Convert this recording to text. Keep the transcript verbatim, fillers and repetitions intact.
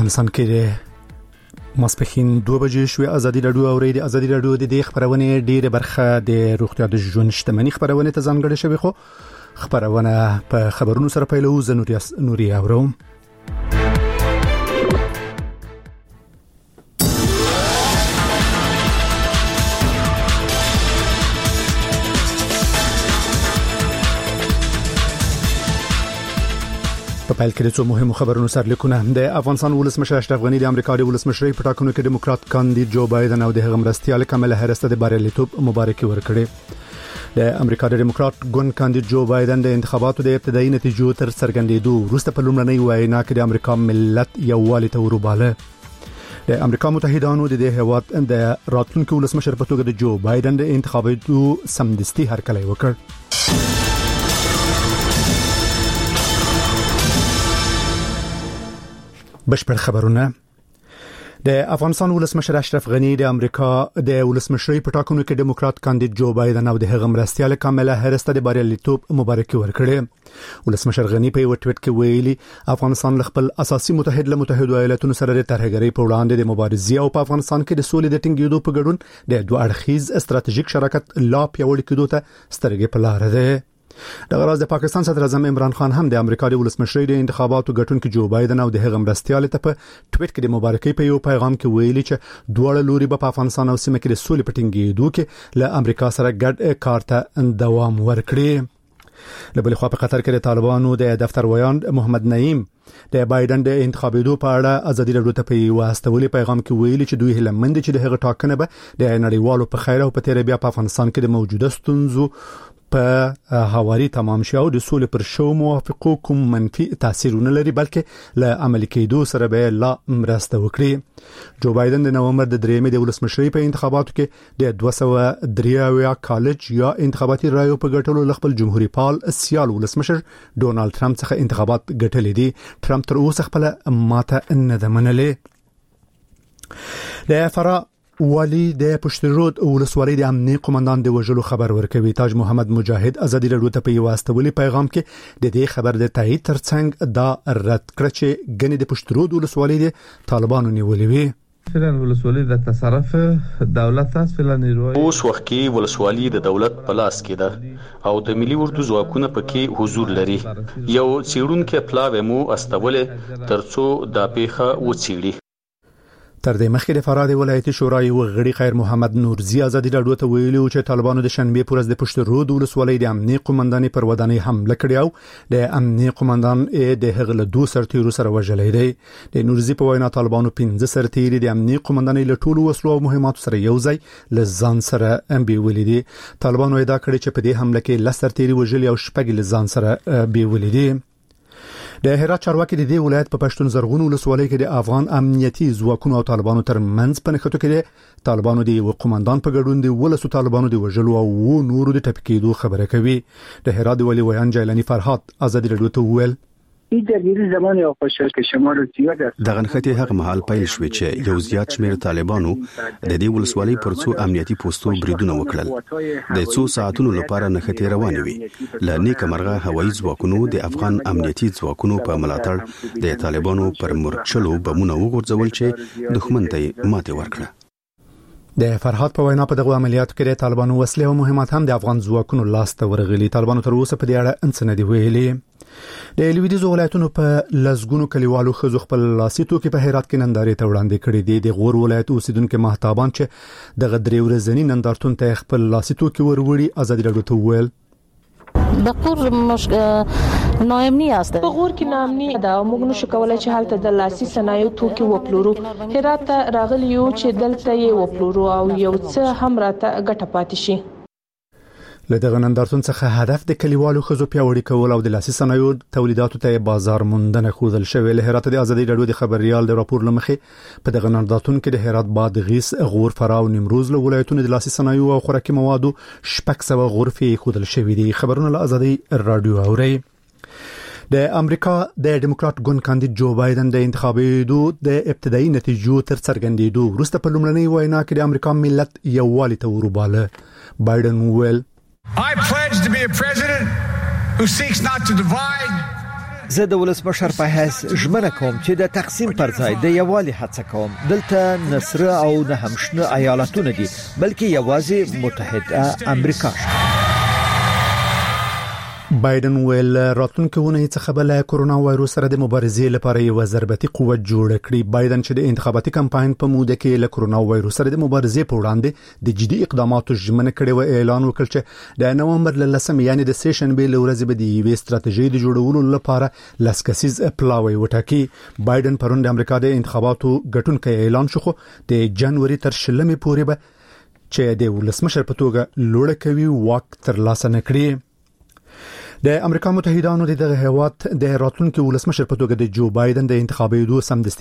افغانستان کې ماسپخین دوه بجې شوې. ازادي رادیو اوري د ازادي رادیو د دې خبرونه ډیره برخه د روغتیا د ژوند شتمنۍ خبرونه ته ځانګړې شوې، خو خبرونه په خبرونو سره پیلو. زه نوري نوري اورم. په پیل کې د څو مهمو خبرونو سرلیکونه. د افغانستان ولسمشر اشرف غنی د امریکا د ولسمشرۍ په ټاکنو کې دیموکرات کاندید جو بایدن او د هغه مرستیال کمالا هریس ته د بریالیتوب مبارکي ورکړې. د امریکا د دیموکرات ګوند کاندید جو بایدن د انتخاباتو د ابتدایي نتیجو تر څرګندېدو وروسته په لومړنۍ وینا کې د امریکا ملت یووالي ته وروباله. د امریکا متحدانو د دې هیواد د راتلونکي ولسمشر په توګه د جو بایدن د انتخاباتو سمدستي هرکلی وکړ. بشپړ خبرونه. د افغانستان ولسمشر اشرف غنی د امریکا د ولسمشرۍ په ټاکنو کې دیموکرات کاندید جو بایدن او د هغه مرستیال کمالا هریس ته د بریالیتوب مبارکي ورکړه. ولسمشر غنی په یو ټویټ کې ویلي افغانستان خپل اساسي متحد له متحده ایالاتونو سره د ترهګرۍ په وړاندې د مبارزې او په افغانستان کې د سولې د ټینګېدو په ګډون د دوه اړخیز استراتیژیک شراکت لا پیاوړی کېدو ته سترګې په لار ده. د غراز د پاکستان صدر اعظم عمران خان هم د امریکا د ولسمشرۍ د انتخاباتو ګټونکو جو بایدن او د هغه مرستیال ته په ټویټ کې د مبارکۍ په یو پیغام کې ویلي چې دواړه لوري په افغانستان او سیمه کې د سولې په ټینګېدو کې له امریکا سره ګډ کار ته دوام ورکړي. له بل خوا په قطر کې د طالبانو د دفتر ویان محمد نعیم د بایدن د انتخاباتو په اړه ازادي رادیو ته په واسطولي پیغام کې ویلي چې دوی هلمند چې د هغه ټاکنه به د نړیوالو په خیر او په تیر بیا په افغانستان کې د موجوده ستونزو په هواري تمام شو د سولې پر شو موافقو کوم منفي تاثیرونه لري، بلکې له عملي کېدو سره به لا مرسته وکړي. جو بایدن د نومبر د درېمې د ولسمشرۍ په انتخاباتو کې د دوه سوه درې اویا کالج یا انتخاباتي رایو په ګټلو خپل جمهوریت پال سیال ولسمشر ډونالد ټرمپ څخه انتخابات ګټلې دي. ټرمپ تر اوسه خپل ماته نه ده منلې. د فرا والی د پشترود ولسوالۍ د امنیه قومندان د وژلو خبر ورکوي. تاج محمد مجاهد ازادي رادیو ته په واسطولي پیغام کې د دې خبر د تایید ترڅنګ دا رد کړ چې ګنې د پشترود ولسوالۍ د طالبانو نیولې وي. فعلا ولسوالۍ د تصرف دولت اس فعلا نیروي اوس وخت کې ولسوالۍ د دولت په لاس کې ده او د ملي اردو ځواکونه پکې حضور لري. یو سیړونکو پلاوی مو استولې ترڅو دا پیخه وڅېړي. تر دې مخکې د فراه ولایتي شورای وغړي خیر محمد نورزي ازادي رادیو ته ویلي چې طالبانو د شنبه پر ورځ د پشترود ولسوالۍ د امنیه قومندانۍ پر ودانۍ حمله کړې او د امنیه قومندان د هغه له دوه سرتیرو سره وژلې دی. د نورزي په وینا طالبانو پنځه سرتیري د امنیه قومندانۍ له ټولو وسلو او مهماتو سره یو ځای له ځان سره بیولې دي. طالبانو ادعا کړې چې په دې حمله کې لس سرتیري وژلي او شپږ له ځان سره بیولې دي. د هرات چارواکي د دې ولایت په پښتون زرغون ولسوالۍ کې د افغان امنیتي ځواکونو او طالبانو ترمنځ په نښتو کې د طالبانو د قومندان په ګډون د ولسو طالبانو د وژلو او نورو د ټپکېدو خبره کوي. د هرات ولی ویان جیلانی فرحات ازادي رادیو ته ویل دغه نښتې هغه مهال پیل شوې چې یو زیات شمېر طالبانو د دې ولسوالۍ پر څو امنیتي پوسټو بریدونه وکړل. د څو ساعتونو لپاره نښتې روانې وي. له نیکه مرغه هوایي ځواکونو د افغان امنیتي ځواکونو په ملاتړ د طالبانو پر مرچلو بمونه وغورځول چې دښمن ته ماته ورکړه. د فرحات په وینا په دغه عملیاتو کې د طالبانو وسلې او مهمات هم د افغان ځواکونو لاس ته ورغلي. طالبانو تر اوسه په دې اړه انڅ نه دی ویلي. د لویدیځ ولایتونو په لزګونو کلیوالو خزو خپل لاسي توکي په هرات کې نندارې ته وړاندې کړي دي. د غور ولایت اوسیدونکو مهتابان چې د غدري ورځنی نندارتون ته خپل لاسي توکي وروړي ازادي رادیو ته ویل د غور مش ناامني است. په غور کې ناامني دا موږ نشو کولای چې حالت د لاسي صنایعو توکي وپلورو. هرات ته راغلی یو چې دلته یې وپلورو او یو څه هم راته ګټه پاتې شي. له دغه نندارتون څخه هدف د کلیوالو خزو پیاوړي کول او د لاسي صنایعو تولیداتو ته بازار موندنه خوذل شوی. له هرات د ازادي رادیو د خبريال د راپور لمخې په دغه نندارتون کې د هرات بادغیس غور فراه او نیمروز له ولایتونو د لاسي صنایعو او خوراکي موادو شپږ سوه غرفې خوذل شوی دي. خبرونه له ازادي رادیو اوري. د امریکا د دیموکرات ګوند کاندید جو بایدن د انتخاباتو د ابتدایي نتیجو تر څرګندېدو وروسته په لومړنۍ وینا کې د امریکا ملت یووالي ته وروباله. بایدن ویل I pledge to be a president who seeks not to divide زه د ولسمشر په حیث ژمنه کوم چې د تقسیم پر ځای د یووالي هڅه کوم. دلته نصره او نه همشنه ایالتونه دي بلکې یوازې متحده امریکا. بایدن ویل راتلونکي ونه څخه بل کورونا وایروس سره د مبارزې لپاره یو ضربتي قوت جوړ کړي. بایدن چې د انتخاباتي کمپاین په موده کې له کورونا وایروس سره د مبارزې په وړاندې د جدي اقداماتو ژمنه کړې و، اعلان وکړ چې د نومبر ل لسمې یعنی د سیشن به لورځ به د یوې ستراتیژي د جوړولو لپاره لسکسیز پلاوی وټاکي. بایدن پرون د امریکا د انتخاباتو ګټونکي اعلان شو د جنوري تر شلمې پورې به چې د ولسمشر په توګه لوړ کوي واک تر لاسه نکړي. د امریکا متحدانو د دغه هیواد د راتلونکي ولسمشر په توګه د جو بایدن د انتخابي دوه سمدستي